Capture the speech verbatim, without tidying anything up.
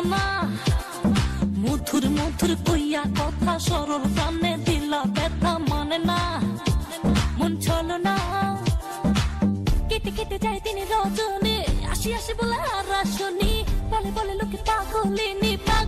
না মধুর মধুর কইয়া কথা সরল প্রাণে দিলা ব্যথা মানে না মন চলো না কেটে কেটে যায় দিনে রজনী আসি আসি বলে আর আসনি বলে বলে লোকে পাগলিনী।